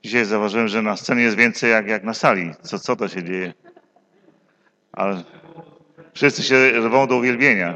Dzisiaj zauważyłem, że na scenie jest więcej jak na sali. Co to się dzieje? Ale wszyscy się rwą do uwielbienia.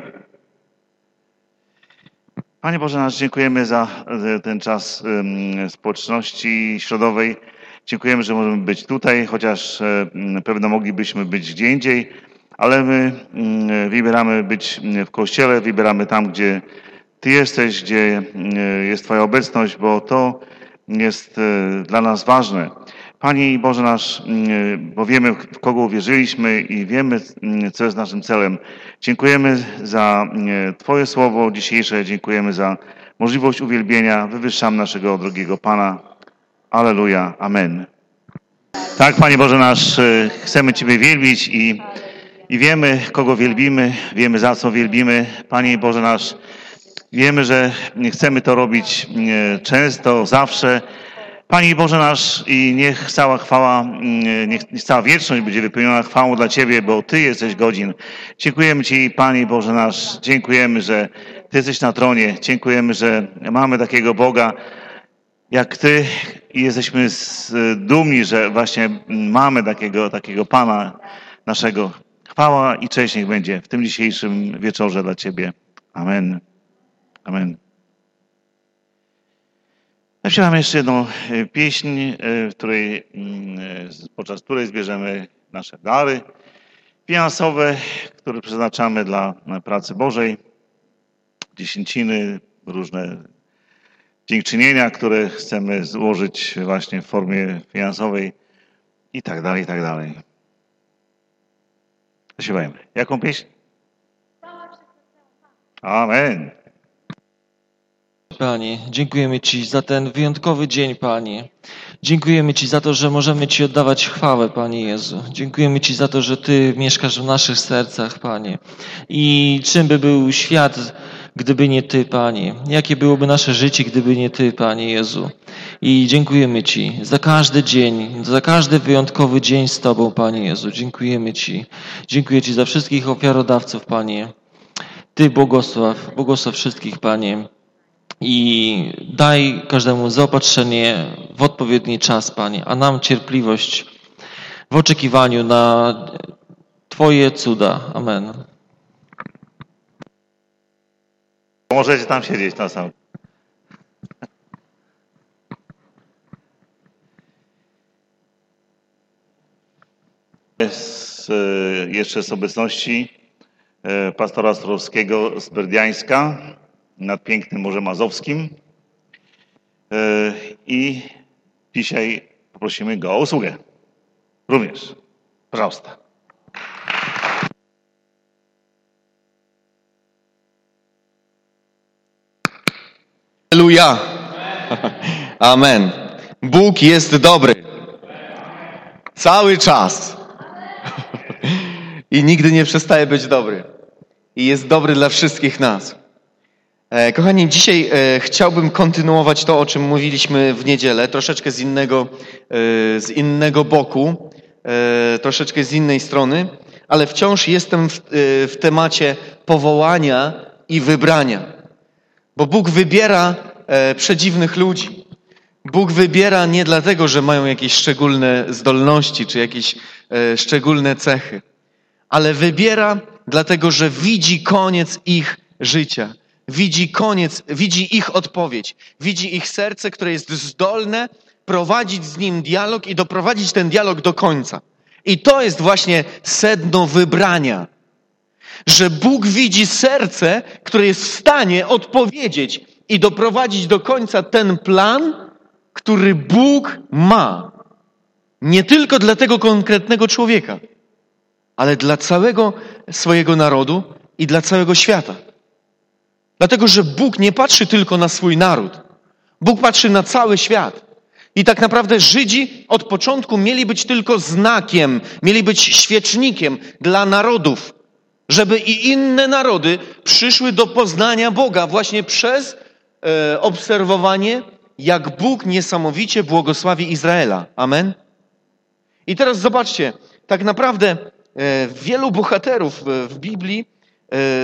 Panie Boże nasz, dziękujemy za ten czas społeczności środowej. Dziękujemy, że możemy być tutaj, chociaż pewno moglibyśmy być gdzie indziej, ale my wybieramy być w Kościele, wybieramy tam, gdzie Ty jesteś, gdzie jest Twoja obecność, bo to jest dla nas ważne. Panie Boże nasz, bo wiemy, w kogo uwierzyliśmy i wiemy, co jest naszym celem. Dziękujemy za Twoje słowo dzisiejsze, dziękujemy za możliwość uwielbienia. Wywyższam naszego drogiego Pana. Alleluja. Amen. Tak, Panie Boże nasz, chcemy Ciebie wielbić i wiemy, kogo wielbimy, wiemy, za co wielbimy. Panie Boże nasz, wiemy, że chcemy to robić często, zawsze. Panie Boże nasz, i niech cała chwała, niech cała wieczność będzie wypełniona chwałą dla Ciebie, bo Ty jesteś godzin. Dziękujemy Ci, Panie Boże nasz, dziękujemy, że Ty jesteś na tronie, dziękujemy, że mamy takiego Boga jak Ty i jesteśmy dumni, że właśnie mamy takiego Pana naszego. Chwała i cześć niech będzie w tym dzisiejszym wieczorze dla Ciebie. Amen. Amen. Zaśpiewamy jeszcze jedną pieśń, podczas której zbierzemy nasze dary finansowe, które przeznaczamy dla pracy Bożej, dziesięciny, różne dziękczynienia, które chcemy złożyć właśnie w formie finansowej i tak dalej, i tak dalej. Zaśpiewajmy. Jaką pieśń? Amen. Panie, dziękujemy Ci za ten wyjątkowy dzień, Panie. Dziękujemy Ci za to, że możemy Ci oddawać chwałę, Panie Jezu. Dziękujemy Ci za to, że Ty mieszkasz w naszych sercach, Panie. I czym by był świat, gdyby nie Ty, Panie? Jakie byłoby nasze życie, gdyby nie Ty, Panie Jezu? I dziękujemy Ci za każdy dzień, za każdy wyjątkowy dzień z Tobą, Panie Jezu. Dziękujemy Ci. Dziękuję Ci za wszystkich ofiarodawców, Panie. Ty błogosław wszystkich, Panie. I daj każdemu zaopatrzenie w odpowiedni czas, Panie, a nam cierpliwość w oczekiwaniu na Twoje cuda. Amen. Możecie tam siedzieć na sam. Jest jeszcze z obecności pastora Ostrowskiego z Berdiańska nad pięknym Morzem Azowskim i dzisiaj poprosimy go o usługę. Również. Prosta. Halleluja. Amen. Bóg jest dobry. Cały czas. I nigdy nie przestaje być dobry. I jest dobry dla wszystkich nas. Kochani, dzisiaj chciałbym kontynuować to, o czym mówiliśmy w niedzielę, troszeczkę z innego boku, troszeczkę z innej strony, ale wciąż jestem w temacie powołania i wybrania. Bo Bóg wybiera przedziwnych ludzi. Bóg wybiera nie dlatego, że mają jakieś szczególne zdolności czy jakieś szczególne cechy, ale wybiera dlatego, że widzi koniec ich życia. Widzi ich odpowiedź, widzi ich serce, które jest zdolne prowadzić z nim dialog i doprowadzić ten dialog do końca. I to jest właśnie sedno wybrania. Że Bóg widzi serce, które jest w stanie odpowiedzieć i doprowadzić do końca ten plan, który Bóg ma. Nie tylko dla tego konkretnego człowieka, ale dla całego swojego narodu i dla całego świata. Dlatego, że Bóg nie patrzy tylko na swój naród. Bóg patrzy na cały świat. I tak naprawdę Żydzi od początku mieli być tylko znakiem, mieli być świecznikiem dla narodów, żeby i inne narody przyszły do poznania Boga właśnie przez obserwowanie, jak Bóg niesamowicie błogosławi Izraela. Amen? I teraz zobaczcie, tak naprawdę wielu bohaterów w Biblii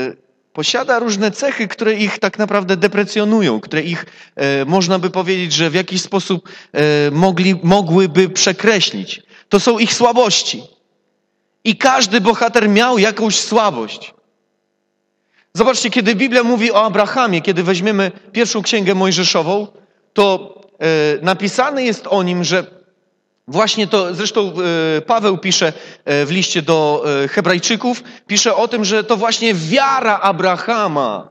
posiada różne cechy, które ich tak naprawdę deprecjonują, które ich, można by powiedzieć, że w jakiś sposób mogłyby przekreślić. To są ich słabości. I każdy bohater miał jakąś słabość. Zobaczcie, kiedy Biblia mówi o Abrahamie, kiedy weźmiemy pierwszą księgę mojżeszową, to napisane jest o nim, że właśnie to, zresztą Paweł pisze w liście do Hebrajczyków, pisze o tym, że to właśnie wiara Abrahama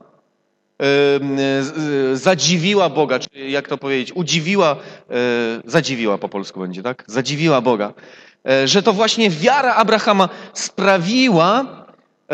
zadziwiła Boga, czy jak to powiedzieć, zadziwiła po polsku będzie, tak? Zadziwiła Boga. Że to właśnie wiara Abrahama sprawiła,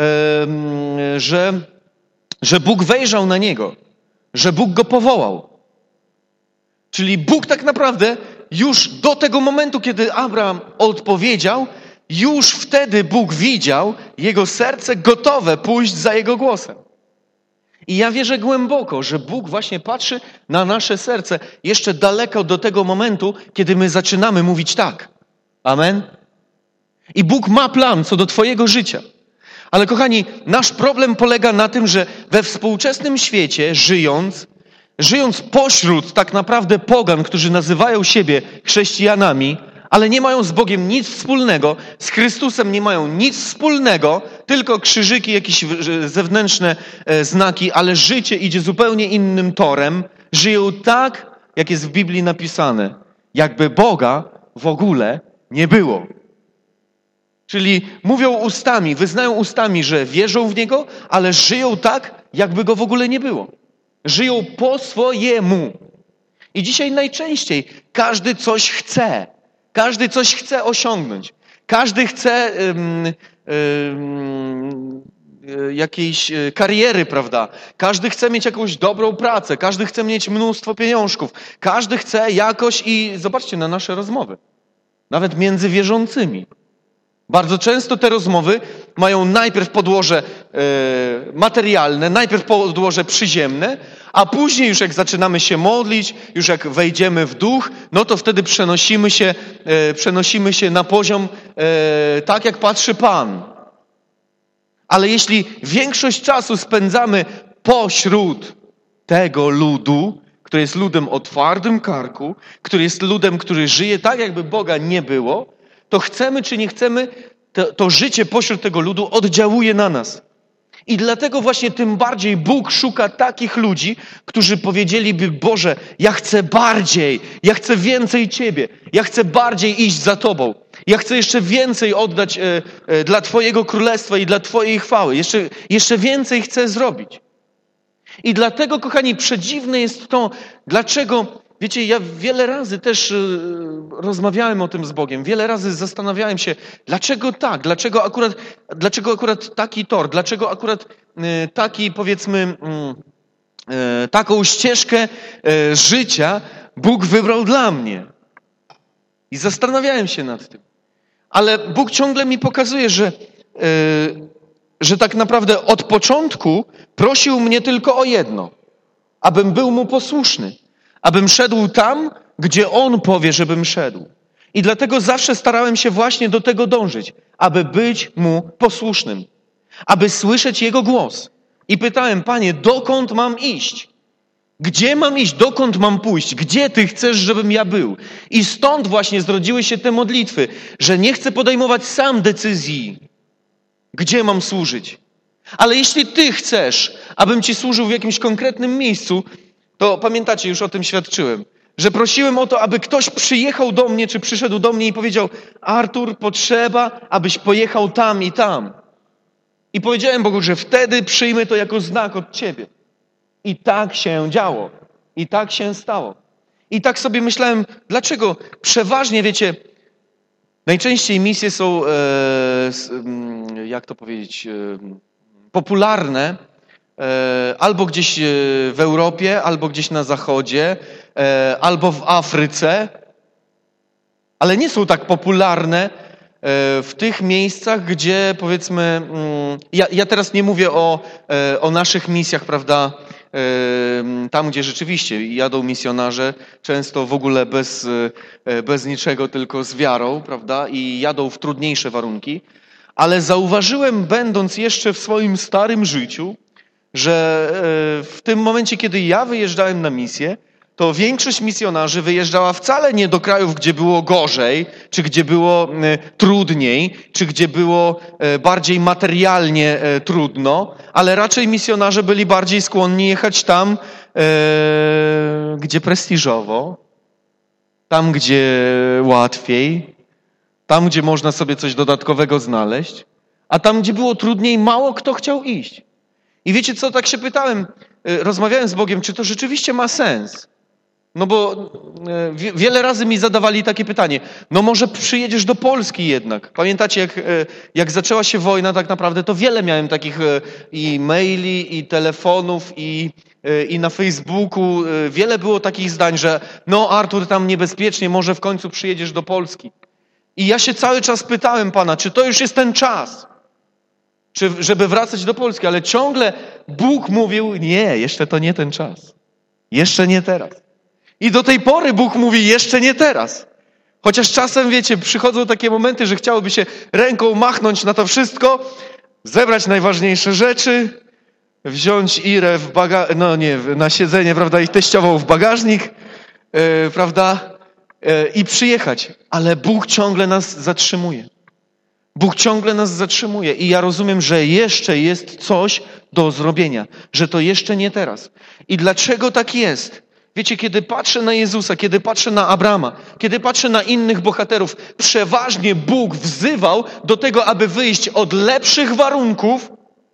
że Bóg wejrzał na niego, że Bóg go powołał. Czyli Bóg tak naprawdę już do tego momentu, kiedy Abraham odpowiedział, już wtedy Bóg widział jego serce gotowe pójść za jego głosem. I ja wierzę głęboko, że Bóg właśnie patrzy na nasze serce jeszcze daleko do tego momentu, kiedy my zaczynamy mówić tak. Amen? I Bóg ma plan co do twojego życia. Ale kochani, nasz problem polega na tym, że we współczesnym świecie żyjąc pośród tak naprawdę pogan, którzy nazywają siebie chrześcijanami, ale nie mają z Bogiem nic wspólnego, z Chrystusem nie mają nic wspólnego, tylko krzyżyki, jakieś zewnętrzne znaki, ale życie idzie zupełnie innym torem. Żyją tak, jak jest w Biblii napisane, jakby Boga w ogóle nie było. Czyli mówią ustami, wyznają ustami, że wierzą w Niego, ale żyją tak, jakby Go w ogóle nie było. Żyją po swojemu. I dzisiaj najczęściej każdy coś chce. Każdy coś chce osiągnąć. Każdy chce jakiejś kariery, prawda? Każdy chce mieć jakąś dobrą pracę. Każdy chce mieć mnóstwo pieniążków. Każdy chce jakoś i zobaczcie na nasze rozmowy. Nawet między wierzącymi. Bardzo często te rozmowy mają najpierw podłoże materialne, najpierw podłoże przyziemne, a później już jak zaczynamy się modlić, już jak wejdziemy w duch, no to wtedy przenosimy się na poziom tak, jak patrzy Pan. Ale jeśli większość czasu spędzamy pośród tego ludu, który jest ludem o twardym karku, który jest ludem, który żyje tak, jakby Boga nie było, to chcemy czy nie chcemy, to życie pośród tego ludu oddziałuje na nas. I dlatego właśnie tym bardziej Bóg szuka takich ludzi, którzy powiedzieliby: Boże, ja chcę bardziej, ja chcę więcej Ciebie, ja chcę bardziej iść za Tobą, ja chcę jeszcze więcej oddać dla Twojego królestwa i dla Twojej chwały, jeszcze więcej chcę zrobić. I dlatego, kochani, przedziwne jest to, dlaczego... Wiecie, ja wiele razy też rozmawiałem o tym z Bogiem, wiele razy zastanawiałem się, dlaczego tak, dlaczego akurat taki tor, dlaczego akurat taki, powiedzmy, taką ścieżkę życia Bóg wybrał dla mnie. I zastanawiałem się nad tym. Ale Bóg ciągle mi pokazuje, że tak naprawdę od początku prosił mnie tylko o jedno, abym był Mu posłuszny. Abym szedł tam, gdzie On powie, żebym szedł. I dlatego zawsze starałem się właśnie do tego dążyć, aby być Mu posłusznym, aby słyszeć Jego głos. I pytałem: Panie, dokąd mam iść? Gdzie mam iść? Dokąd mam pójść? Gdzie Ty chcesz, żebym ja był? I stąd właśnie zrodziły się te modlitwy, że nie chcę podejmować sam decyzji, gdzie mam służyć. Ale jeśli Ty chcesz, abym Ci służył w jakimś konkretnym miejscu, to pamiętacie, już o tym świadczyłem, że prosiłem o to, aby ktoś przyjechał do mnie, czy przyszedł do mnie i powiedział: Artur, potrzeba, abyś pojechał tam i tam. I powiedziałem Bogu, że wtedy przyjmę to jako znak od Ciebie. I tak się działo. I tak się stało. I tak sobie myślałem, dlaczego przeważnie, wiecie, najczęściej misje są, jak to powiedzieć, popularne, albo gdzieś w Europie, albo gdzieś na Zachodzie, albo w Afryce, ale nie są tak popularne w tych miejscach, gdzie, powiedzmy, ja teraz nie mówię o naszych misjach, prawda, tam, gdzie rzeczywiście jadą misjonarze, często w ogóle bez niczego, tylko z wiarą, prawda, i jadą w trudniejsze warunki, ale zauważyłem, będąc jeszcze w swoim starym życiu, że w tym momencie, kiedy ja wyjeżdżałem na misję, to większość misjonarzy wyjeżdżała wcale nie do krajów, gdzie było gorzej, czy gdzie było trudniej, czy gdzie było bardziej materialnie trudno, ale raczej misjonarze byli bardziej skłonni jechać tam, gdzie prestiżowo, tam, gdzie łatwiej, tam, gdzie można sobie coś dodatkowego znaleźć, a tam, gdzie było trudniej, mało kto chciał iść. I wiecie co, tak się pytałem, rozmawiałem z Bogiem, czy to rzeczywiście ma sens? No bo wiele razy mi zadawali takie pytanie, no może przyjedziesz do Polski jednak. Pamiętacie, jak zaczęła się wojna tak naprawdę, to wiele miałem takich i maili, i telefonów, i na Facebooku. Wiele było takich zdań, że no Artur, tam niebezpiecznie, może w końcu przyjedziesz do Polski. I ja się cały czas pytałem Pana, czy to już jest ten czas, żeby wracać do Polski, ale ciągle Bóg mówił, nie, jeszcze to nie ten czas. Jeszcze nie teraz. I do tej pory Bóg mówi, jeszcze nie teraz. Chociaż czasem, wiecie, przychodzą takie momenty, że chciałoby się ręką machnąć na to wszystko, zebrać najważniejsze rzeczy, wziąć Irę na siedzenie, prawda, i teściową w bagażnik, prawda, i przyjechać. Ale Bóg ciągle nas zatrzymuje. Bóg ciągle nas zatrzymuje i ja rozumiem, że jeszcze jest coś do zrobienia, że to jeszcze nie teraz. I dlaczego tak jest? Wiecie, kiedy patrzę na Jezusa, kiedy patrzę na Abrama, kiedy patrzę na innych bohaterów, przeważnie Bóg wzywał do tego, aby wyjść od lepszych warunków,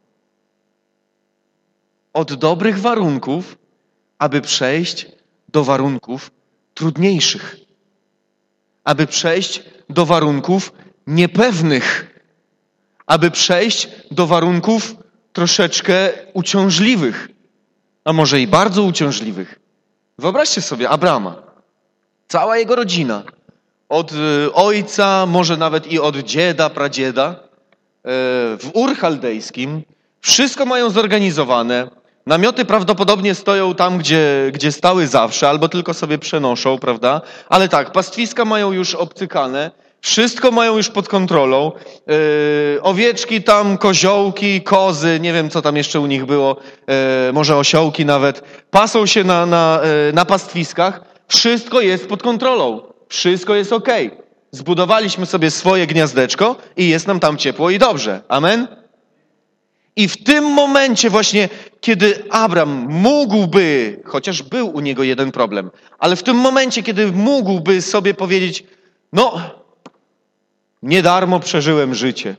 od dobrych warunków, aby przejść do warunków trudniejszych. Aby przejść do warunków niepewnych. Aby przejść do warunków troszeczkę uciążliwych. A może i bardzo uciążliwych. Wyobraźcie sobie Abrama. Cała jego rodzina. Od ojca, może nawet i od dzieda, pradzieda. W Ur Chaldejskim. Wszystko mają zorganizowane. Namioty prawdopodobnie stoją tam, gdzie stały zawsze, albo tylko sobie przenoszą, prawda? Ale tak, pastwiska mają już obcykane, wszystko mają już pod kontrolą. Owieczki tam, koziołki, kozy, nie wiem co tam jeszcze u nich było, może osiołki nawet, pasą się na pastwiskach. Wszystko jest pod kontrolą, wszystko jest okej. Zbudowaliśmy sobie swoje gniazdeczko i jest nam tam ciepło i dobrze. Amen? I w tym momencie właśnie, kiedy Abram mógłby, chociaż był u niego jeden problem, ale w tym momencie, kiedy mógłby sobie powiedzieć, no, nie darmo przeżyłem życie.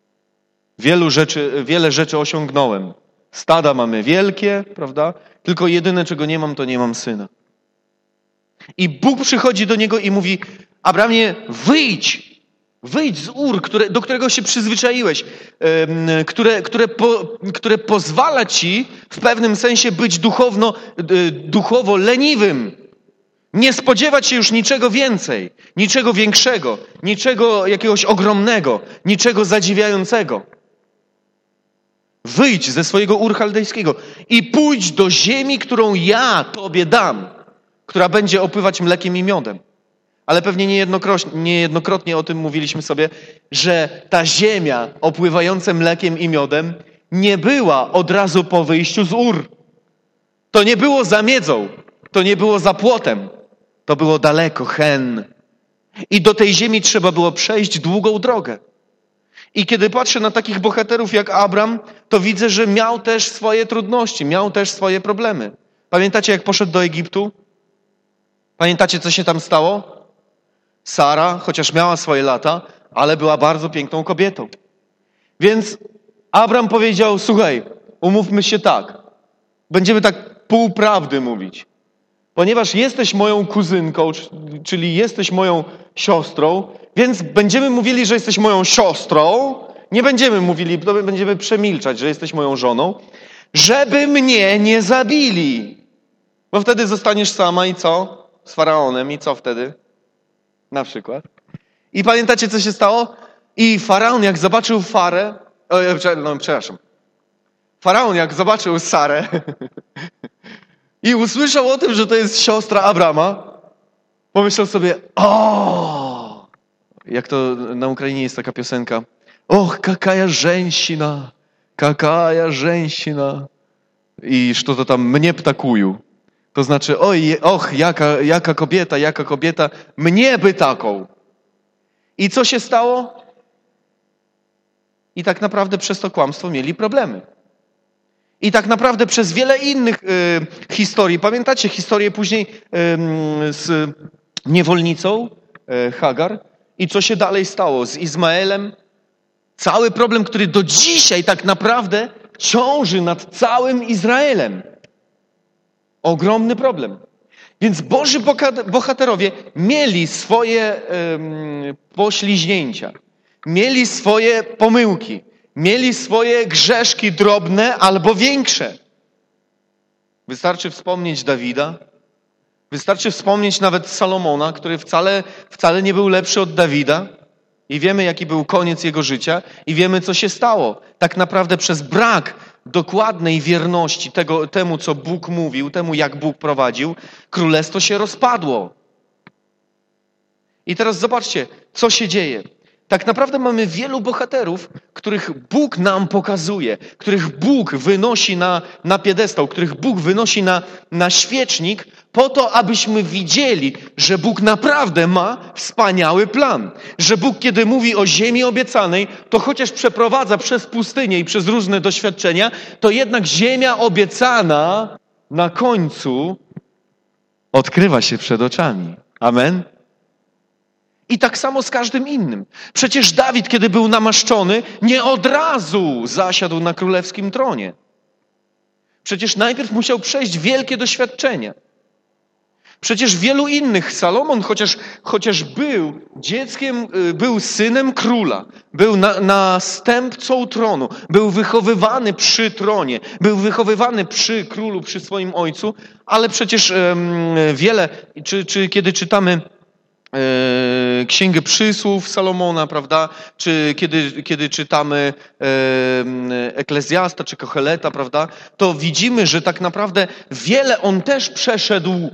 Wiele rzeczy osiągnąłem. Stada mamy wielkie, prawda? Tylko jedyne, czego nie mam, to nie mam syna. I Bóg przychodzi do niego i mówi, Abramie, wyjdź z Ur, do którego się przyzwyczaiłeś, które pozwala ci w pewnym sensie być duchowo leniwym. Nie spodziewać się już niczego więcej, niczego większego, niczego jakiegoś ogromnego, niczego zadziwiającego. Wyjdź ze swojego Ur Chaldejskiego i pójdź do ziemi, którą ja tobie dam, która będzie opływać mlekiem i miodem. Ale pewnie niejednokrotnie o tym mówiliśmy sobie, że ta ziemia opływająca mlekiem i miodem nie była od razu po wyjściu z Ur. To nie było za miedzą, to nie było za płotem, to było daleko, Hen. I do tej ziemi trzeba było przejść długą drogę. I kiedy patrzę na takich bohaterów jak Abram, to widzę, że miał też swoje trudności, miał też swoje problemy. Pamiętacie, jak poszedł do Egiptu? Pamiętacie, co się tam stało? Sara, chociaż miała swoje lata, ale była bardzo piękną kobietą. Więc Abram powiedział, słuchaj, umówmy się tak, będziemy tak półprawdy mówić. Ponieważ jesteś moją kuzynką, czyli jesteś moją siostrą, więc będziemy mówili, że jesteś moją siostrą, nie będziemy mówili, będziemy przemilczać, że jesteś moją żoną, żeby mnie nie zabili. Bo wtedy zostaniesz sama i co? Z faraonem i co wtedy? Na przykład. I pamiętacie, co się stało? I faraon, jak zobaczył Faraon, jak zobaczył Sarę i usłyszał o tym, że to jest siostra Abrama, pomyślał sobie, jak to na Ukrainie jest taka piosenka, kakая женщина, i что-то tam mnie ptakują. To znaczy, jaka kobieta, mnie by taką. I co się stało? I tak naprawdę przez to kłamstwo mieli problemy. I tak naprawdę przez wiele innych historii, pamiętacie historię później z niewolnicą Hagar? I co się dalej stało z Izmaelem? Cały problem, który do dzisiaj tak naprawdę ciąży nad całym Izraelem. Ogromny problem. Więc Boży bohaterowie mieli swoje pośliźnięcia, mieli swoje pomyłki, mieli swoje grzeszki drobne albo większe. Wystarczy wspomnieć Dawida, wystarczy wspomnieć nawet Salomona, który wcale nie był lepszy od Dawida. I wiemy, jaki był koniec jego życia i wiemy, co się stało. Tak naprawdę przez brak dokładnej wierności temu, co Bóg mówił, temu, jak Bóg prowadził, królestwo się rozpadło. I teraz zobaczcie, co się dzieje. Tak naprawdę mamy wielu bohaterów, których Bóg nam pokazuje, których Bóg wynosi na piedestał, których Bóg wynosi na świecznik, po to, abyśmy widzieli, że Bóg naprawdę ma wspaniały plan. Że Bóg, kiedy mówi o ziemi obiecanej, to chociaż przeprowadza przez pustynię i przez różne doświadczenia, to jednak ziemia obiecana na końcu odkrywa się przed oczami. Amen? I tak samo z każdym innym. Przecież Dawid, kiedy był namaszczony, nie od razu zasiadł na królewskim tronie. Przecież najpierw musiał przejść wielkie doświadczenia. Przecież wielu innych, Salomon, chociaż był dzieckiem, był synem króla, był następcą tronu, był wychowywany przy tronie, był wychowywany przy królu, przy swoim ojcu, ale przecież kiedy czytamy Księgę Przysłów Salomona, prawda? Czy kiedy czytamy Eklezjasta czy Kocheleta, prawda? To widzimy, że tak naprawdę wiele on też przeszedł.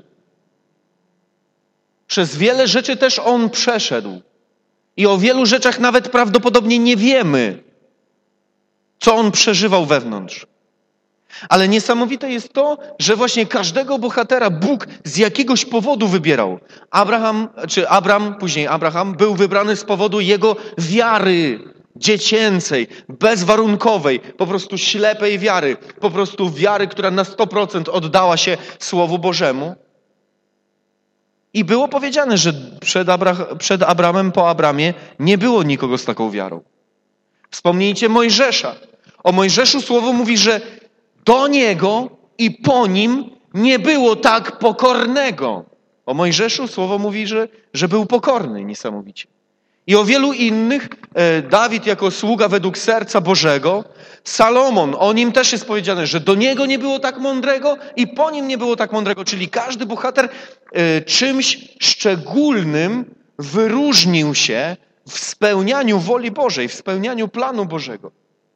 Przez wiele rzeczy też on przeszedł. I o wielu rzeczach nawet prawdopodobnie nie wiemy, co on przeżywał wewnątrz. Ale niesamowite jest to, że właśnie każdego bohatera Bóg z jakiegoś powodu wybierał. Później Abraham, był wybrany z powodu jego wiary dziecięcej, bezwarunkowej, po prostu ślepej wiary, po prostu wiary, która na 100% oddała się Słowu Bożemu. I było powiedziane, że przed Abramem, po Abramie nie było nikogo z taką wiarą. Wspomnijcie Mojżesza. O Mojżeszu Słowo mówi, że do niego i po nim nie było tak pokornego. O Mojżeszu Słowo mówi, że był pokorny niesamowicie. I o wielu innych, Dawid jako sługa według serca Bożego, Salomon, o nim też jest powiedziane, że do niego nie było tak mądrego i po nim nie było tak mądrego. Czyli każdy bohater czymś szczególnym wyróżnił się w spełnianiu woli Bożej, w spełnianiu planu Bożego.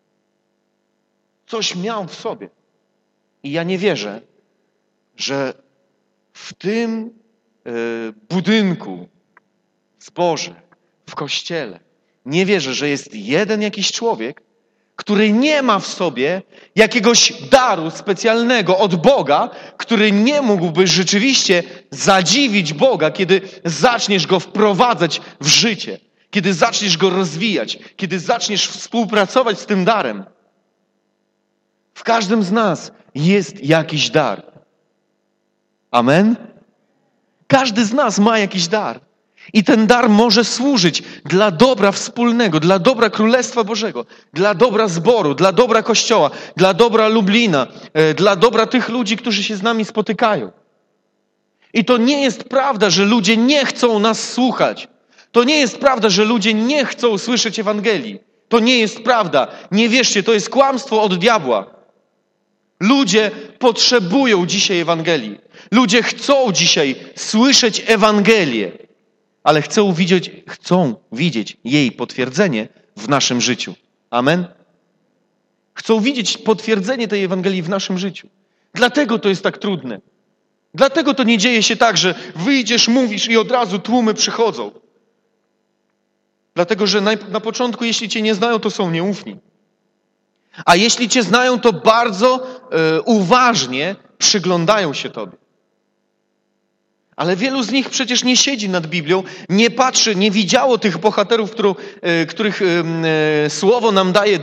Coś miał w sobie. I ja nie wierzę, że w tym budynku, w zborze, w kościele, nie wierzę, że jest jeden jakiś człowiek, który nie ma w sobie jakiegoś daru specjalnego od Boga, który nie mógłby rzeczywiście zadziwić Boga, kiedy zaczniesz go wprowadzać w życie, kiedy zaczniesz go rozwijać, kiedy zaczniesz współpracować z tym darem. W każdym z nas jest jakiś dar. Amen? Każdy z nas ma jakiś dar. I ten dar może służyć dla dobra wspólnego, dla dobra Królestwa Bożego, dla dobra zboru, dla dobra Kościoła, dla dobra Lublina, dla dobra tych ludzi, którzy się z nami spotykają. I to nie jest prawda, że ludzie nie chcą nas słuchać. To nie jest prawda, że ludzie nie chcą słyszeć Ewangelii. To nie jest prawda. Nie wierzcie, to jest kłamstwo od diabła. Ludzie potrzebują dzisiaj Ewangelii. Ludzie chcą dzisiaj słyszeć Ewangelię, ale chcą widzieć jej potwierdzenie w naszym życiu. Amen? Chcą widzieć potwierdzenie tej Ewangelii w naszym życiu. Dlatego to jest tak trudne. Dlatego to nie dzieje się tak, że wyjdziesz, mówisz i od razu tłumy przychodzą. Dlatego, że na początku, jeśli cię nie znają, to są nieufni. A jeśli Cię znają, to bardzo uważnie przyglądają się Tobie. Ale wielu z nich przecież nie siedzi nad Biblią, nie patrzy, nie widziało tych bohaterów, których Słowo nam daje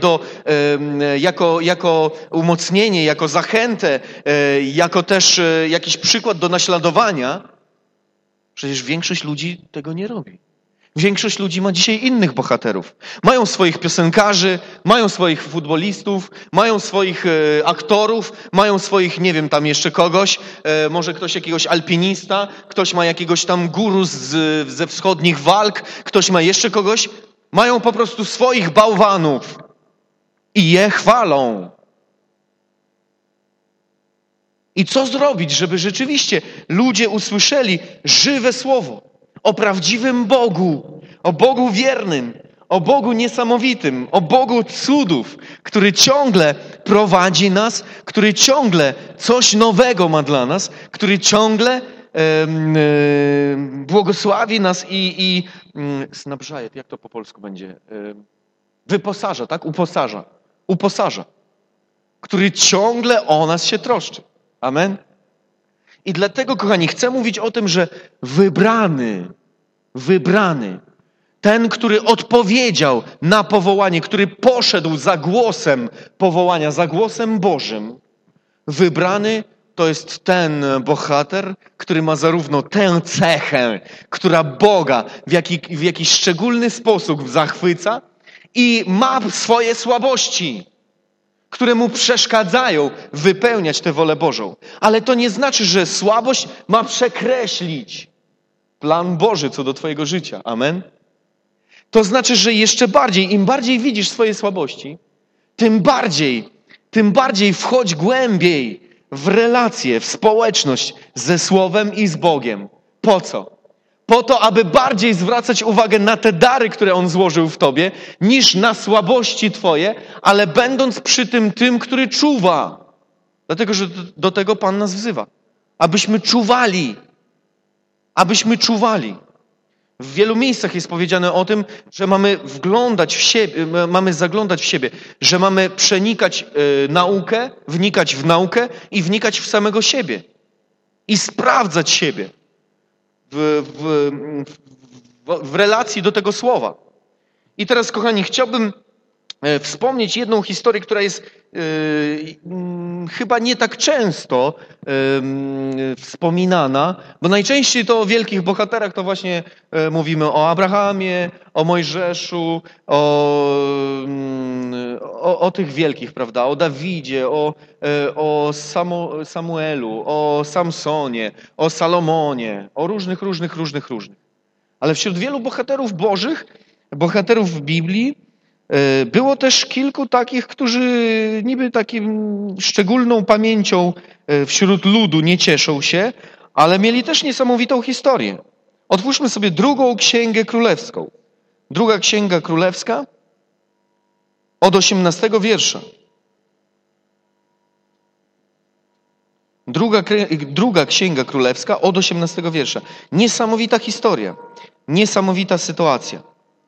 jako umocnienie, jako zachętę, jako też jakiś przykład do naśladowania. Przecież większość ludzi tego nie robi. Większość ludzi ma dzisiaj innych bohaterów. Mają swoich piosenkarzy, mają swoich futbolistów, mają swoich aktorów, mają swoich, nie wiem, tam jeszcze kogoś, może ktoś jakiegoś alpinista, ktoś ma jakiegoś tam guru ze wschodnich walk, ktoś ma jeszcze kogoś. Mają po prostu swoich bałwanów i je chwalą. I co zrobić, żeby rzeczywiście ludzie usłyszeli żywe słowo o prawdziwym Bogu, o Bogu wiernym, o Bogu niesamowitym, o Bogu cudów, który ciągle prowadzi nas, który ciągle coś nowego ma dla nas, który ciągle błogosławi nas i snabrzaje, jak to po polsku będzie? Wyposaża, tak? Uposaża. Który ciągle o nas się troszczy. Amen? I dlatego, kochani, chcę mówić o tym, że wybrany, ten, który odpowiedział na powołanie, który poszedł za głosem powołania, za głosem Bożym, wybrany to jest ten bohater, który ma zarówno tę cechę, która Boga w jakiś szczególny sposób zachwyca i ma swoje słabości, które mu przeszkadzają wypełniać tę wolę Bożą. Ale to nie znaczy, że słabość ma przekreślić plan Boży co do twojego życia. Amen? To znaczy, że jeszcze bardziej, im bardziej widzisz swoje słabości, tym bardziej wchodź głębiej w relację, w społeczność ze Słowem i z Bogiem. Po co? Po to, aby bardziej zwracać uwagę na te dary, które On złożył w tobie, niż na słabości twoje, ale będąc przy tym, który czuwa. Dlatego, że do tego Pan nas wzywa. Abyśmy czuwali. Abyśmy czuwali. W wielu miejscach jest powiedziane o tym, że mamy wglądać w siebie, mamy zaglądać w siebie, że mamy przenikać naukę, wnikać w naukę i wnikać w samego siebie. I sprawdzać siebie. W relacji do tego słowa. I teraz, kochani, chciałbym wspomnieć jedną historię, która jest chyba nie tak często wspominana, bo najczęściej to o wielkich bohaterach to właśnie mówimy o Abrahamie, o Mojżeszu, o tych wielkich, prawda, o Dawidzie, o Samuelu, o Samsonie, o Salomonie, o różnych. Ale wśród wielu bohaterów bożych, bohaterów w Biblii, było też kilku takich, którzy niby takim szczególną pamięcią wśród ludu nie cieszą się, ale mieli też niesamowitą historię. Otwórzmy sobie Drugą Księgę Królewską. Druga Księga Królewska od 18 wiersza. Druga Księga Królewska od 18 wiersza. Niesamowita historia, niesamowita sytuacja.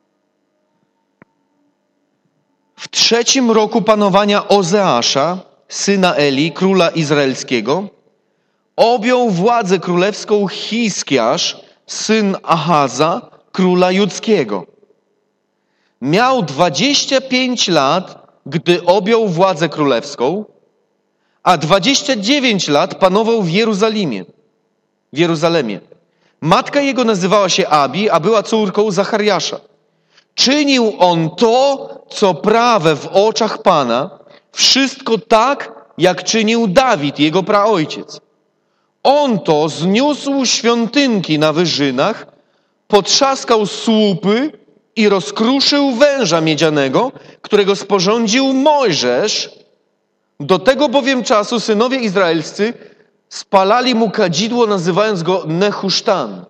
W 3. roku panowania Ozeasza, syna Eli, króla izraelskiego, objął władzę królewską Hiskiasz, syn Ahaza, króla judzkiego. Miał 25 lat, gdy objął władzę królewską, a 29 lat panował w Jeruzalemie. Matka jego nazywała się Abi, a była córką Zachariasza. Czynił on to, co prawe w oczach Pana, wszystko tak, jak czynił Dawid, jego praojciec. On to zniósł świątynki na wyżynach, potrzaskał słupy i rozkruszył węża miedzianego, którego sporządził Mojżesz. Do tego bowiem czasu synowie izraelscy spalali mu kadzidło, nazywając go Nehusztan.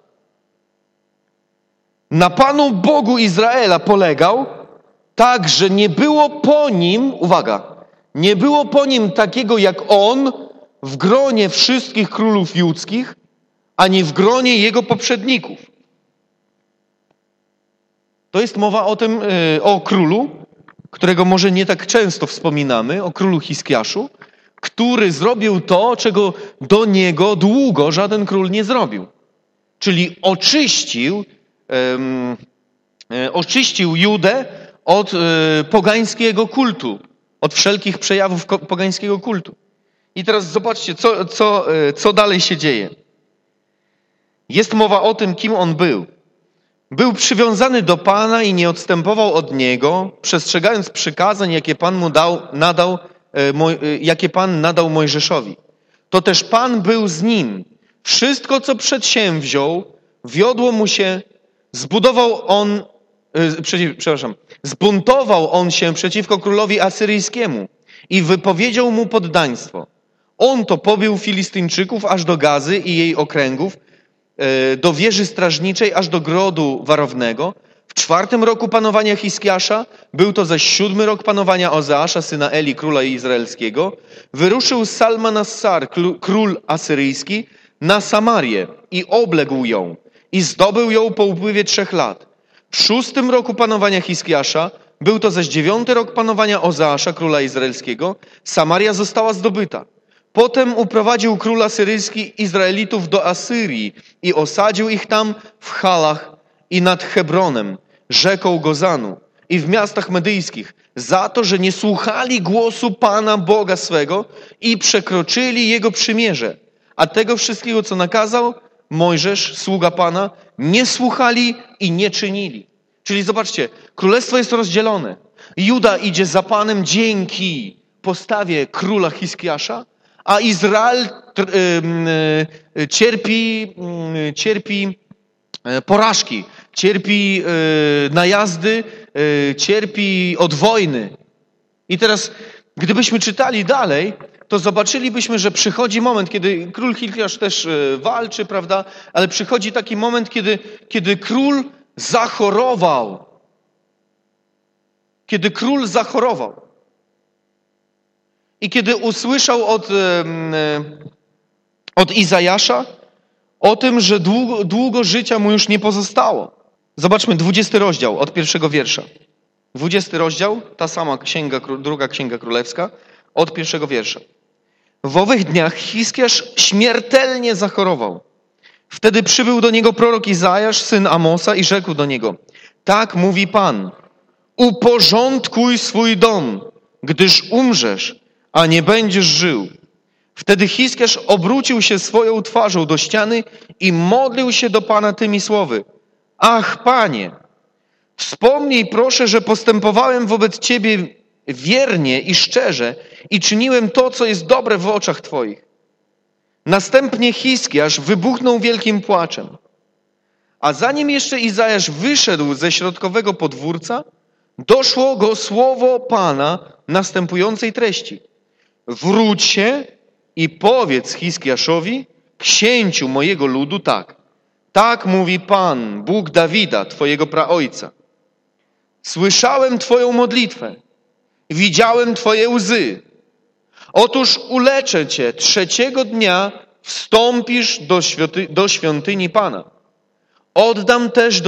Na Panu Bogu Izraela polegał, tak, że nie było po nim, uwaga, nie było po nim takiego jak on w gronie wszystkich królów judzkich, ani w gronie jego poprzedników. To jest mowa o tym, o królu, którego może nie tak często wspominamy, o królu Hiskiaszu, który zrobił to, czego do niego długo żaden król nie zrobił. Czyli oczyścił Judę od pogańskiego kultu, od wszelkich przejawów pogańskiego kultu. I teraz zobaczcie, co dalej się dzieje. Jest mowa o tym, kim on był. Był przywiązany do Pana i nie odstępował od Niego, przestrzegając przykazań, jakie Pan nadał Mojżeszowi. To też Pan był z nim. Wszystko, co przedsięwziął, wiodło mu się, zbuntował on się przeciwko królowi asyryjskiemu i wypowiedział mu poddaństwo. On to pobił Filistyńczyków aż do Gazy i jej okręgów, do wieży strażniczej aż do grodu warownego. W 4. roku panowania Hiskiasza, był to zaś 7. rok panowania Ozeasza, syna Eli, króla izraelskiego, wyruszył Salmanassar, król asyryjski, na Samarię i obległ ją i zdobył ją po upływie 3 lat. W 6. roku panowania Hiskiasza, był to zaś 9. rok panowania Ozeasza, króla izraelskiego, Samaria została zdobyta. Potem uprowadził król asyryjski Izraelitów do Asyrii i osadził ich tam w Halach i nad Hebronem, rzeką Gozanu i w miastach medyjskich, za to, że nie słuchali głosu Pana Boga swego i przekroczyli Jego przymierze. A tego wszystkiego, co nakazał Mojżesz, sługa Pana, nie słuchali i nie czynili. Czyli zobaczcie, królestwo jest rozdzielone. Juda idzie za Panem dzięki postawie króla Hiskiasza, a Izrael cierpi porażki, cierpi najazdy, cierpi od wojny. I teraz, gdybyśmy czytali dalej, to zobaczylibyśmy, że przychodzi moment, kiedy król Hiskiasz też walczy, prawda? Ale przychodzi taki moment, kiedy król zachorował. Kiedy król zachorował. I kiedy usłyszał od Izajasza o tym, że długo życia mu już nie pozostało. Zobaczmy 20 rozdział od 1 wiersza. 20 rozdział, ta sama druga księga królewska, od 1 wiersza. W owych dniach Hiskiasz śmiertelnie zachorował. Wtedy przybył do niego prorok Izajasz, syn Amosa, i rzekł do niego: tak mówi Pan, uporządkuj swój dom, gdyż umrzesz, a nie będziesz żył. Wtedy Hiskiasz obrócił się swoją twarzą do ściany i modlił się do Pana tymi słowy: ach, Panie, wspomnij proszę, że postępowałem wobec Ciebie wiernie i szczerze i czyniłem to, co jest dobre w oczach Twoich. Następnie Hiskiasz wybuchnął wielkim płaczem. A zanim jeszcze Izajasz wyszedł ze środkowego podwórca, doszło go słowo Pana następującej treści: wróć się i powiedz Hiskiaszowi, księciu mojego ludu, tak. Tak mówi Pan, Bóg Dawida, Twojego praojca. Słyszałem Twoją modlitwę, widziałem Twoje łzy. Otóż uleczę Cię, 3. dnia wstąpisz do świątyni Pana. Dodam też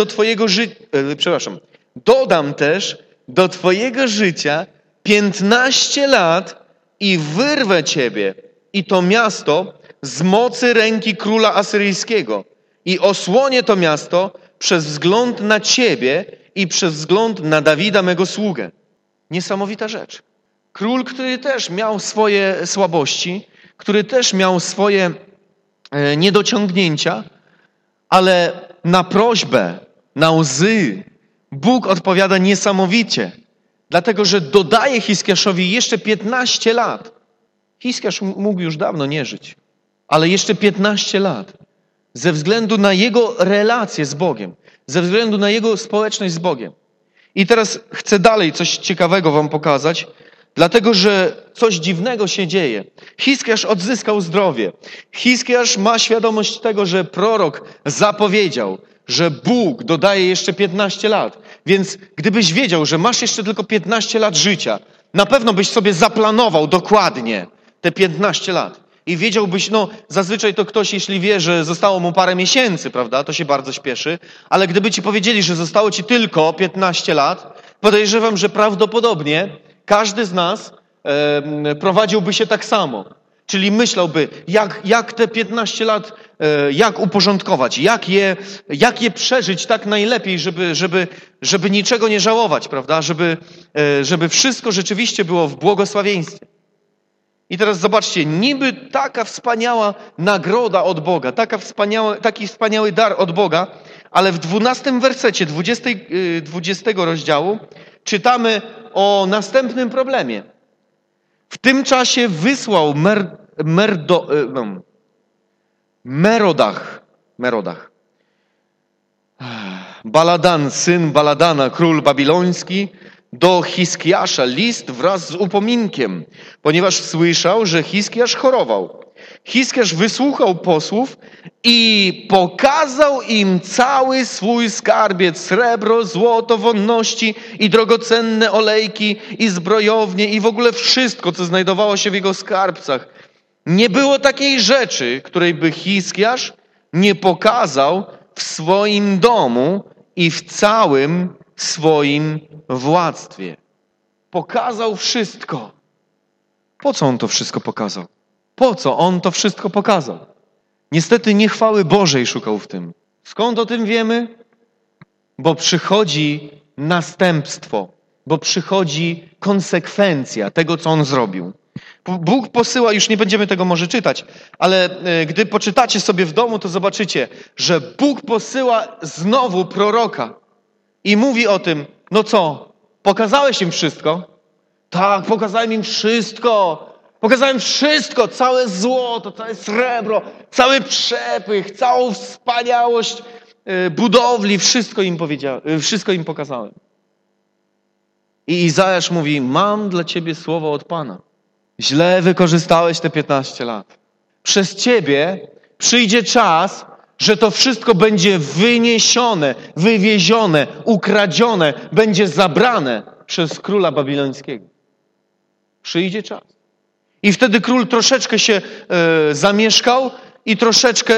do Twojego życia 15 lat i wyrwę Ciebie i to miasto z mocy ręki króla asyryjskiego i osłonię to miasto przez wzgląd na Ciebie i przez wzgląd na Dawida, mego sługę. Niesamowita rzecz. Król, który też miał swoje słabości, który też miał swoje niedociągnięcia, ale na prośbę, na łzy Bóg odpowiada niesamowicie, dlatego że dodaje Hiskiaszowi jeszcze 15 lat. Hiskiasz mógł już dawno nie żyć, ale jeszcze 15 lat. Ze względu na jego relację z Bogiem, ze względu na jego społeczność z Bogiem. I teraz chcę dalej coś ciekawego wam pokazać, dlatego że coś dziwnego się dzieje. Hiskiasz odzyskał zdrowie. Hiskiasz ma świadomość tego, że prorok zapowiedział, że Bóg dodaje jeszcze 15 lat. Więc gdybyś wiedział, że masz jeszcze tylko 15 lat życia, na pewno byś sobie zaplanował dokładnie te 15 lat. I wiedziałbyś, zazwyczaj to ktoś, jeśli wie, że zostało mu parę miesięcy, prawda, to się bardzo śpieszy, ale gdyby ci powiedzieli, że zostało ci tylko 15 lat, Podejrzewam, że prawdopodobnie każdy z nas prowadziłby się tak samo. Czyli myślałby, jak te 15 lat, jak uporządkować, jak je przeżyć tak najlepiej, żeby niczego nie żałować, prawda? Żeby wszystko rzeczywiście było w błogosławieństwie. I teraz zobaczcie, niby taka wspaniała nagroda od Boga, taki wspaniały dar od Boga, ale w 12 wersecie 20 rozdziału czytamy o następnym problemie. W tym czasie wysłał Merodach, Baladan, syn Baladana, król babiloński, do Hiskiasza list wraz z upominkiem, ponieważ słyszał, że Hiskiasz chorował. Hiskiasz wysłuchał posłów i pokazał im cały swój skarbiec, srebro, złoto, wonności i drogocenne olejki i zbrojownie i w ogóle wszystko, co znajdowało się w jego skarbcach. Nie było takiej rzeczy, której by Hiskiasz nie pokazał w swoim domu i w całym swoim władztwie. Pokazał wszystko. Po co on to wszystko pokazał? Po co on to wszystko pokazał? Niestety nie chwały Bożej szukał w tym. Skąd o tym wiemy? Bo przychodzi następstwo, bo przychodzi konsekwencja tego, co on zrobił. Bóg posyła, już nie będziemy tego może czytać, ale gdy poczytacie sobie w domu, to zobaczycie, że Bóg posyła znowu proroka i mówi o tym, no co, pokazałeś im wszystko? Tak, pokazałem im wszystko. Pokazałem wszystko, całe złoto, całe srebro, cały przepych, całą wspaniałość budowli, wszystko im pokazałem. I Izajasz mówi, mam dla ciebie słowo od Pana. Źle wykorzystałeś te 15 lat. Przez ciebie przyjdzie czas, że to wszystko będzie wyniesione, wywiezione, ukradzione, będzie zabrane przez króla babilońskiego. Przyjdzie czas. I wtedy król troszeczkę się zamieszkał i troszeczkę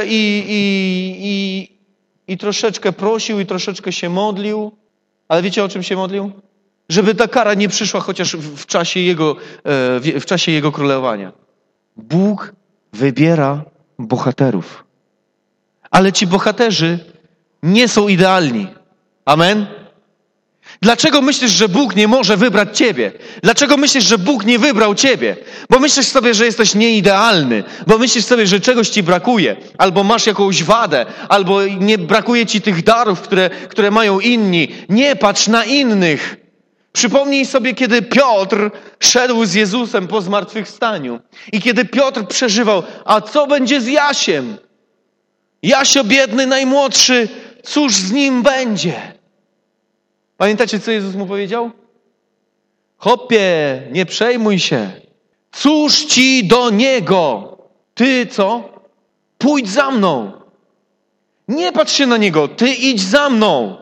i troszeczkę prosił i troszeczkę się modlił. Ale wiecie, o czym się modlił? Żeby ta kara nie przyszła chociaż w czasie jego królowania. Bóg wybiera bohaterów. Ale ci bohaterzy nie są idealni. Amen? Dlaczego myślisz, że Bóg nie może wybrać ciebie? Dlaczego myślisz, że Bóg nie wybrał ciebie? Bo myślisz sobie, że jesteś nieidealny, bo myślisz sobie, że czegoś ci brakuje, albo masz jakąś wadę, albo nie brakuje ci tych darów, które mają inni. Nie patrz na innych. Przypomnij sobie, kiedy Piotr szedł z Jezusem po zmartwychwstaniu i kiedy Piotr przeżywał, a co będzie z Jasiem? Jasio biedny, najmłodszy, cóż z nim będzie? Pamiętacie, co Jezus mu powiedział? Chłopie, nie przejmuj się. Cóż ci do niego? Ty co? Pójdź za mną. Nie patrz się na niego, ty idź za mną.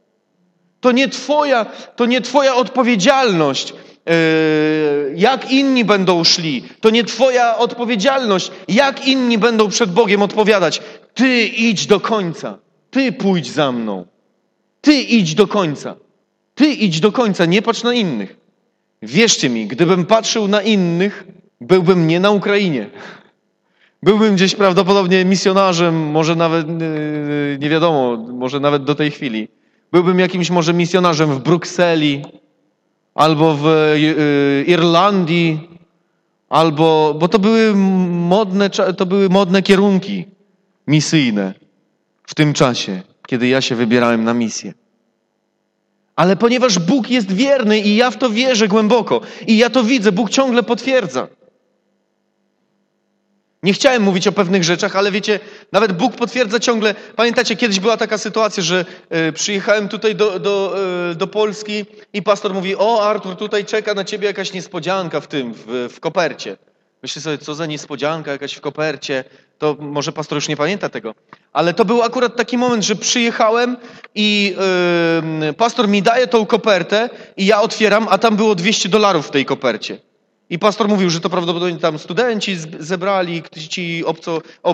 To nie twoja odpowiedzialność, jak inni będą szli. To nie twoja odpowiedzialność, jak inni będą przed Bogiem odpowiadać. Ty idź do końca. Ty pójdź za mną. Ty idź do końca. Ty idź do końca, nie patrz na innych. Wierzcie mi, gdybym patrzył na innych, byłbym nie na Ukrainie. Byłbym gdzieś prawdopodobnie misjonarzem, może nawet, nie wiadomo, może nawet do tej chwili. Byłbym jakimś może misjonarzem w Brukseli, albo w Irlandii, bo to były modne kierunki misyjne w tym czasie, kiedy ja się wybierałem na misję. Ale ponieważ Bóg jest wierny i ja w to wierzę głęboko i ja to widzę, Bóg ciągle potwierdza. Nie chciałem mówić o pewnych rzeczach, ale wiecie, nawet Bóg potwierdza ciągle. Pamiętacie, kiedyś była taka sytuacja, że przyjechałem tutaj do Polski i pastor mówi, o Artur, tutaj czeka na ciebie jakaś niespodzianka w kopercie. Myślę sobie, co za niespodzianka jakaś w kopercie. To może pastor już nie pamięta tego. Ale to był akurat taki moment, że przyjechałem i pastor mi daje tą kopertę i ja otwieram, a tam było $200 w tej kopercie. I pastor mówił, że to prawdopodobnie tam studenci zebrali, ci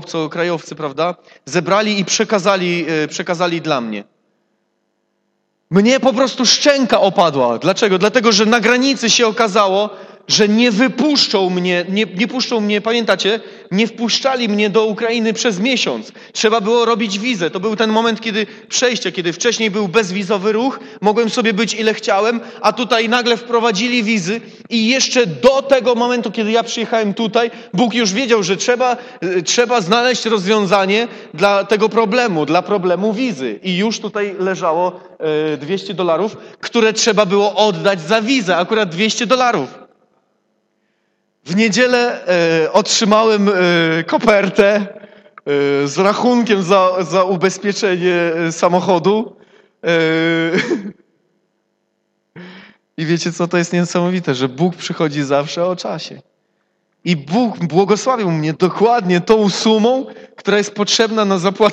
obcokrajowcy, prawda? Zebrali i przekazali dla mnie. Mnie po prostu szczęka opadła. Dlaczego? Dlatego, że na granicy się okazało, że nie wypuszczą mnie, nie puszczą mnie, pamiętacie? Nie wpuszczali mnie do Ukrainy przez miesiąc. Trzeba było robić wizę. To był ten moment, kiedy wcześniej był bezwizowy ruch, mogłem sobie być ile chciałem, a tutaj nagle wprowadzili wizy i jeszcze do tego momentu, kiedy ja przyjechałem tutaj, Bóg już wiedział, że trzeba znaleźć rozwiązanie dla tego problemu, dla problemu wizy. I już tutaj leżało $200, które trzeba było oddać za wizę, akurat $200. W niedzielę otrzymałem kopertę z rachunkiem za ubezpieczenie samochodu. I wiecie co, to jest niesamowite, że Bóg przychodzi zawsze o czasie. I Bóg błogosławił mnie dokładnie tą sumą, która jest potrzebna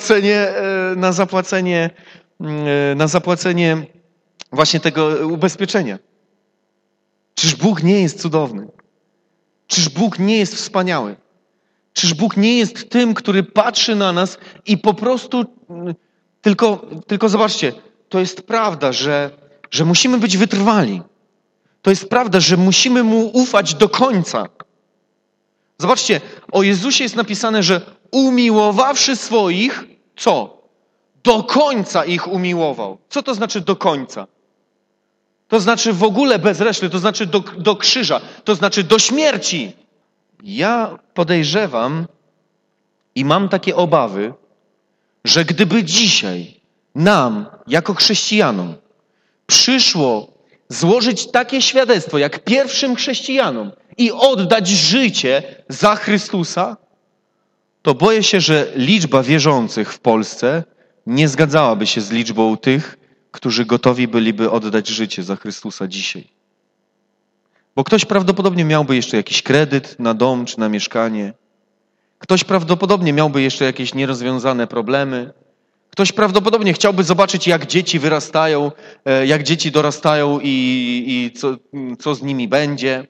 na zapłacenie właśnie tego ubezpieczenia. Czyż Bóg nie jest cudowny? Czyż Bóg nie jest wspaniały? Czyż Bóg nie jest tym, który patrzy na nas i po prostu... Tylko zobaczcie, to jest prawda, że musimy być wytrwali. To jest prawda, że musimy Mu ufać do końca. Zobaczcie, o Jezusie jest napisane, że umiłowawszy swoich, co? Do końca ich umiłował. Co to znaczy do końca? To znaczy w ogóle bez reszty, to znaczy do krzyża, to znaczy do śmierci. Ja podejrzewam i mam takie obawy, że gdyby dzisiaj nam, jako chrześcijanom, przyszło złożyć takie świadectwo, jak pierwszym chrześcijanom i oddać życie za Chrystusa, to boję się, że liczba wierzących w Polsce nie zgadzałaby się z liczbą tych, którzy gotowi byliby oddać życie za Chrystusa dzisiaj. Bo ktoś prawdopodobnie miałby jeszcze jakiś kredyt na dom czy na mieszkanie. Ktoś prawdopodobnie miałby jeszcze jakieś nierozwiązane problemy. Ktoś prawdopodobnie chciałby zobaczyć, jak dzieci wyrastają, jak dzieci dorastają i co z nimi będzie.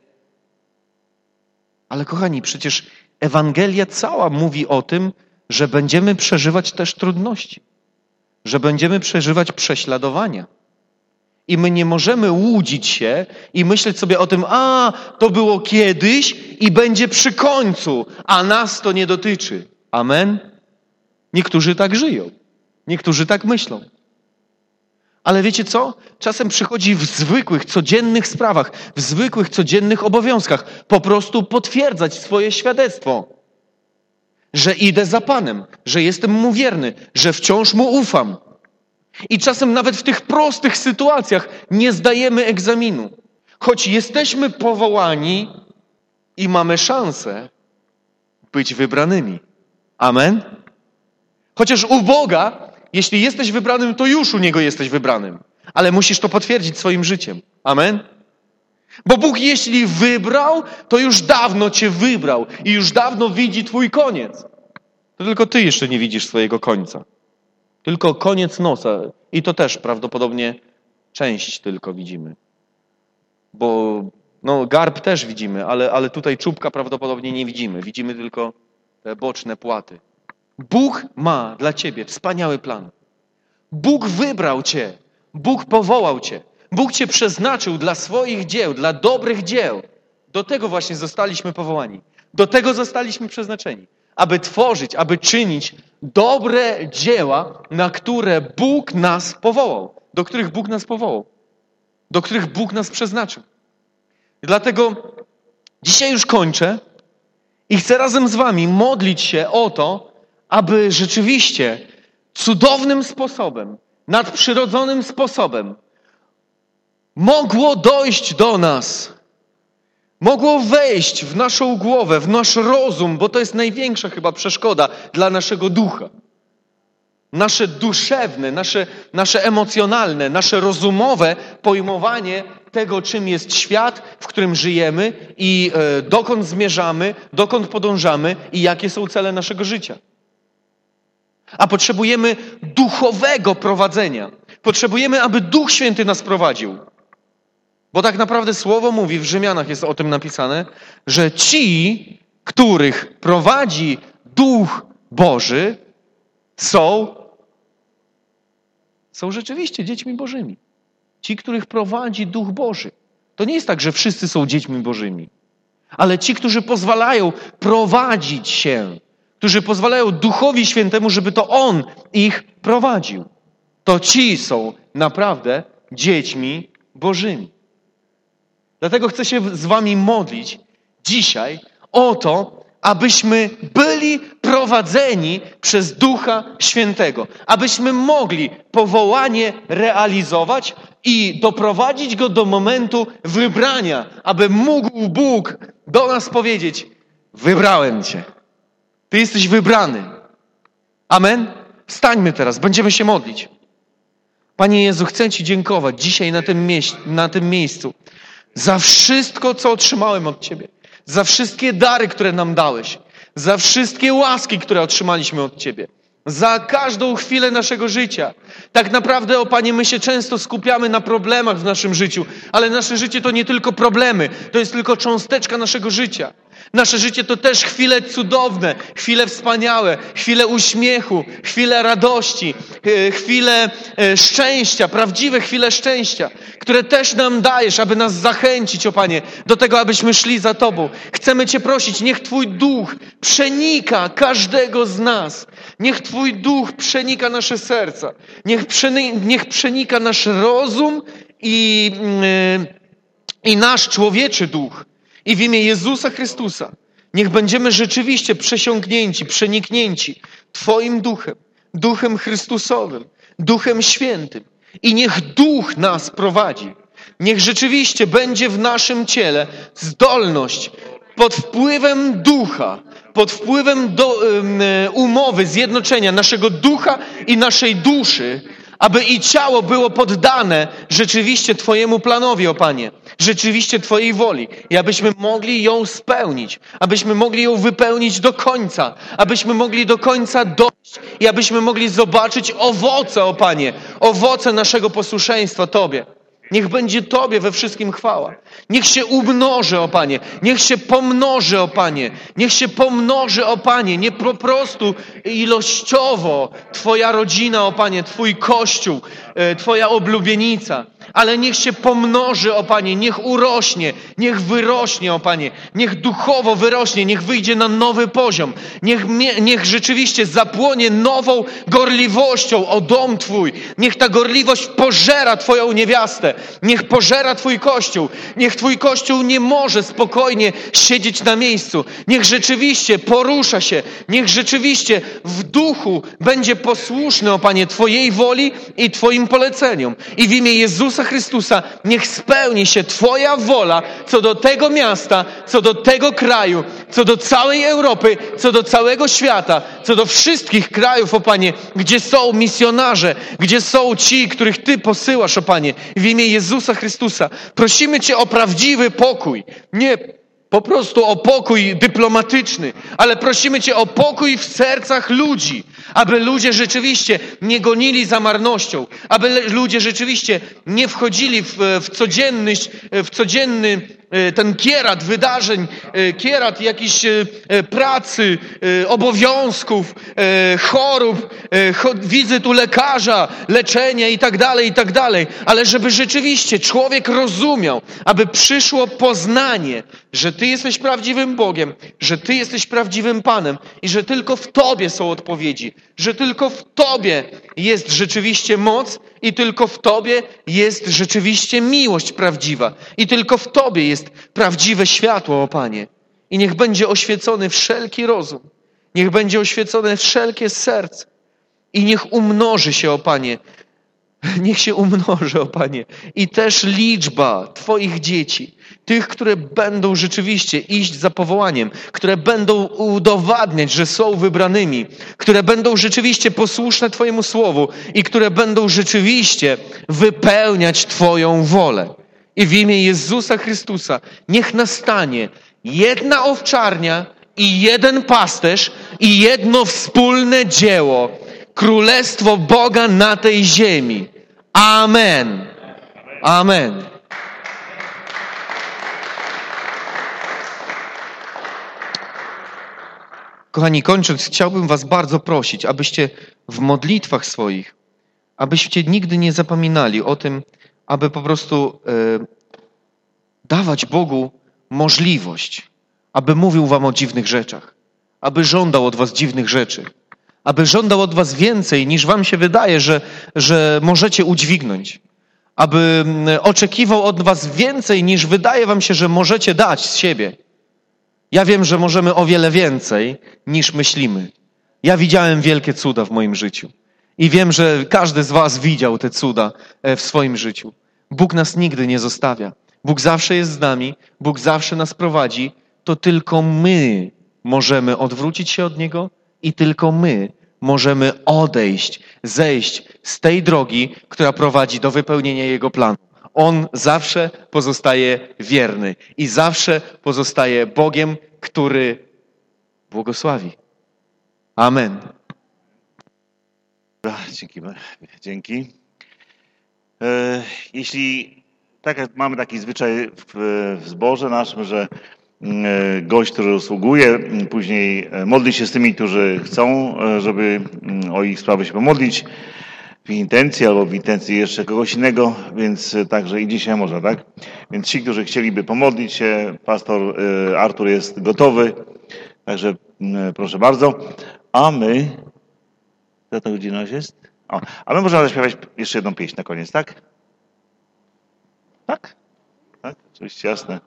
Ale kochani, przecież Ewangelia cała mówi o tym, że będziemy przeżywać też trudności. Że będziemy przeżywać prześladowania. I my nie możemy łudzić się i myśleć sobie o tym, to było kiedyś i będzie przy końcu, a nas to nie dotyczy. Amen? Niektórzy tak żyją. Niektórzy tak myślą. Ale wiecie co? Czasem przychodzi w zwykłych, codziennych sprawach, w zwykłych, codziennych obowiązkach po prostu potwierdzać swoje świadectwo. Że idę za Panem, że jestem Mu wierny, że wciąż Mu ufam. I czasem nawet w tych prostych sytuacjach nie zdajemy egzaminu. Choć jesteśmy powołani i mamy szansę być wybranymi. Amen? Chociaż u Boga, jeśli jesteś wybranym, to już u Niego jesteś wybranym. Ale musisz to potwierdzić swoim życiem. Amen? Bo Bóg jeśli wybrał, to już dawno Cię wybrał i już dawno widzi Twój koniec. To tylko Ty jeszcze nie widzisz swojego końca. Tylko koniec nosa. I to też prawdopodobnie część tylko widzimy. Bo garb też widzimy, ale tutaj czubka prawdopodobnie nie widzimy. Widzimy tylko te boczne płaty. Bóg ma dla Ciebie wspaniały plan. Bóg wybrał Cię. Bóg powołał Cię. Bóg Cię przeznaczył dla swoich dzieł, dla dobrych dzieł. Do tego właśnie zostaliśmy powołani. Do tego zostaliśmy przeznaczeni. Aby tworzyć, aby czynić dobre dzieła, na które Bóg nas powołał. Do których Bóg nas powołał. Do których Bóg nas przeznaczył. I dlatego dzisiaj już kończę i chcę razem z Wami modlić się o to, aby rzeczywiście cudownym sposobem, nadprzyrodzonym sposobem mogło dojść do nas, mogło wejść w naszą głowę, w nasz rozum, bo to jest największa chyba przeszkoda dla naszego ducha. Nasze duszewne, nasze emocjonalne, nasze rozumowe pojmowanie tego, czym jest świat, w którym żyjemy i dokąd zmierzamy, dokąd podążamy i jakie są cele naszego życia. A potrzebujemy duchowego prowadzenia. Potrzebujemy, aby Duch Święty nas prowadził. Bo tak naprawdę Słowo mówi, w Rzymianach jest o tym napisane, że ci, których prowadzi Duch Boży, są rzeczywiście dziećmi Bożymi. Ci, których prowadzi Duch Boży. To nie jest tak, że wszyscy są dziećmi Bożymi. Ale ci, którzy pozwalają prowadzić się, którzy pozwalają Duchowi Świętemu, żeby to On ich prowadził, to ci są naprawdę dziećmi Bożymi. Dlatego chcę się z wami modlić dzisiaj o to, abyśmy byli prowadzeni przez Ducha Świętego. Abyśmy mogli powołanie realizować i doprowadzić go do momentu wybrania. Aby mógł Bóg do nas powiedzieć: wybrałem cię. Ty jesteś wybrany. Amen? Wstańmy teraz, będziemy się modlić. Panie Jezu, chcę Ci dziękować dzisiaj na tym miejscu za wszystko, co otrzymałem od Ciebie. Za wszystkie dary, które nam dałeś. Za wszystkie łaski, które otrzymaliśmy od Ciebie. Za każdą chwilę naszego życia. Tak naprawdę, o Panie, my się często skupiamy na problemach w naszym życiu, ale nasze życie to nie tylko problemy, to jest tylko cząsteczka naszego życia. Nasze życie to też chwile cudowne, chwile wspaniałe, chwile uśmiechu, chwile radości, chwile szczęścia, prawdziwe chwile szczęścia, które też nam dajesz, aby nas zachęcić, o Panie, do tego, abyśmy szli za Tobą. Chcemy Cię prosić, niech Twój Duch przenika każdego z nas. Niech Twój Duch przenika nasze serca. Niech przenika nasz rozum i nasz człowieczy duch. I w imię Jezusa Chrystusa niech będziemy rzeczywiście przesiąknięci, przeniknięci Twoim Duchem, Duchem Chrystusowym, Duchem Świętym. I niech Duch nas prowadzi. Niech rzeczywiście będzie w naszym ciele zdolność pod wpływem Ducha, pod wpływem umowy, zjednoczenia naszego ducha i naszej duszy, aby i ciało było poddane rzeczywiście Twojemu planowi, o Panie, rzeczywiście Twojej woli i abyśmy mogli ją spełnić, abyśmy mogli ją wypełnić do końca, abyśmy mogli do końca dojść i abyśmy mogli zobaczyć owoce, o Panie, owoce naszego posłuszeństwa Tobie. Niech będzie Tobie we wszystkim chwała. Niech się umnoży, o Panie. Niech się pomnoży, o Panie. Niech się pomnoży, o Panie. Nie po prostu ilościowo Twoja rodzina, o Panie, Twój Kościół, Twoja oblubienica. Ale niech się pomnoży, o Panie. Niech urośnie. Niech wyrośnie, o Panie. Niech duchowo wyrośnie. Niech wyjdzie na nowy poziom. Niech rzeczywiście zapłonie nową gorliwością o dom Twój. Niech ta gorliwość pożera Twoją niewiastę. Niech pożera Twój Kościół. Niech Twój Kościół nie może spokojnie siedzieć na miejscu. Niech rzeczywiście porusza się. Niech rzeczywiście w duchu będzie posłuszny, o Panie, Twojej woli i Twoim poleceniom. I w imię Jezusa Chrystusa niech spełni się Twoja wola co do tego miasta, co do tego kraju, co do całej Europy, co do całego świata, co do wszystkich krajów, o Panie, gdzie są misjonarze, gdzie są ci, których Ty posyłasz, o Panie. W imię Jezusa Chrystusa prosimy Cię o prawdziwy pokój. Nie po prostu o pokój dyplomatyczny, ale prosimy Cię o pokój w sercach ludzi, aby ludzie rzeczywiście nie gonili za marnością, aby ludzie rzeczywiście nie wchodzili w codzienny ten kierat wydarzeń, kierat jakichś pracy, obowiązków, chorób, wizyt u lekarza, leczenia i tak dalej, ale żeby rzeczywiście człowiek rozumiał, aby przyszło poznanie, że Ty jesteś prawdziwym Bogiem, że Ty jesteś prawdziwym Panem i że tylko w Tobie są odpowiedzi, że tylko w Tobie jest rzeczywiście moc i tylko w Tobie jest rzeczywiście miłość prawdziwa i tylko w Tobie jest prawdziwe światło, o Panie. I niech będzie oświecony wszelki rozum, niech będzie oświecone wszelkie serce i niech umnoży się, o Panie, niech się umnoży, o Panie, i też liczba Twoich dzieci, tych, które będą rzeczywiście iść za powołaniem, które będą udowadniać, że są wybranymi, które będą rzeczywiście posłuszne Twojemu słowu i które będą rzeczywiście wypełniać Twoją wolę. I w imię Jezusa Chrystusa niech nastanie jedna owczarnia i jeden pasterz i jedno wspólne dzieło, Królestwo Boga na tej ziemi. Amen. Amen. Kochani, kończąc, chciałbym was bardzo prosić, abyście w modlitwach swoich, abyście nigdy nie zapominali o tym, aby po prostu dawać Bogu możliwość, aby mówił wam o dziwnych rzeczach, aby żądał od was dziwnych rzeczy, aby żądał od was więcej, niż wam się wydaje, że możecie udźwignąć, aby oczekiwał od was więcej, niż wydaje wam się, że możecie dać z siebie. Ja wiem, że możemy o wiele więcej, niż myślimy. Ja widziałem wielkie cuda w moim życiu i wiem, że każdy z was widział te cuda w swoim życiu. Bóg nas nigdy nie zostawia. Bóg zawsze jest z nami, Bóg zawsze nas prowadzi. To tylko my możemy odwrócić się od Niego i tylko my możemy odejść, zejść z tej drogi, która prowadzi do wypełnienia Jego planu. On zawsze pozostaje wierny i zawsze pozostaje Bogiem, który błogosławi. Amen. Dzięki. Jeśli mamy taki zwyczaj w zborze naszym, że gość, który usługuje, później modli się z tymi, którzy chcą, żeby o ich sprawy się pomodlić w intencji albo w intencji jeszcze kogoś innego, więc także i dzisiaj można, tak? Więc ci, którzy chcieliby pomodlić się, pastor Artur jest gotowy, także proszę bardzo. A my, za to godzina już jest? A my możemy zaśpiewać jeszcze jedną pieśń na koniec, tak? Tak? Tak? Oczywiście, jasne.